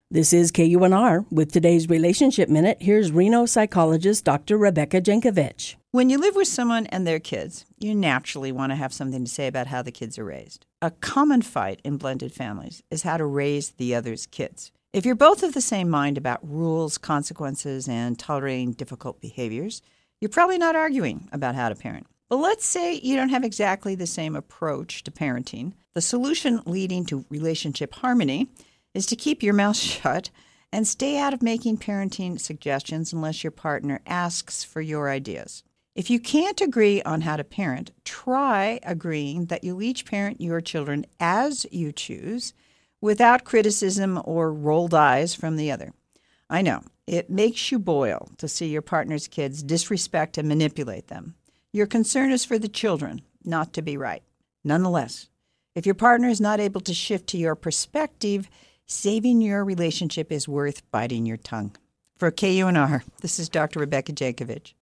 This is KUNR. With today's Relationship Minute, here's Reno psychologist Dr. Rebecca Jankovic. When you live with someone and their kids, you naturally want to have something to say about how the kids are raised. A common fight in blended families is how to raise the other's kids. If you're both of the same mind about rules, consequences, and tolerating difficult behaviors, you're probably not arguing about how to parent. But let's say you don't have exactly the same approach to parenting. The solution leading to relationship harmony is to keep your mouth shut and stay out of making parenting suggestions unless your partner asks for your ideas. If you can't agree on how to parent, try agreeing that you'll each parent your children as you choose without criticism or rolled eyes from the other. I know, it makes you boil to see your partner's kids disrespect and manipulate them. Your concern is for the children, not to be right. Nonetheless, if your partner is not able to shift to your perspective, saving your relationship is worth biting your tongue. For KUNR, this is Dr. Rebecca Jankovic.